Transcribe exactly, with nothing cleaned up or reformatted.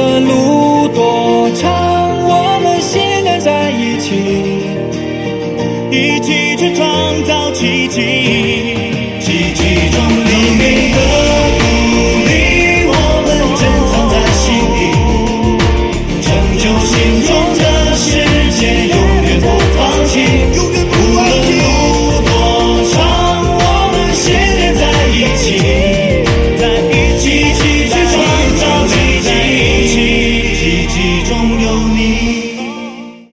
的路多长，我们先跟在一起， 一起去创造奇迹， 奇迹中留给的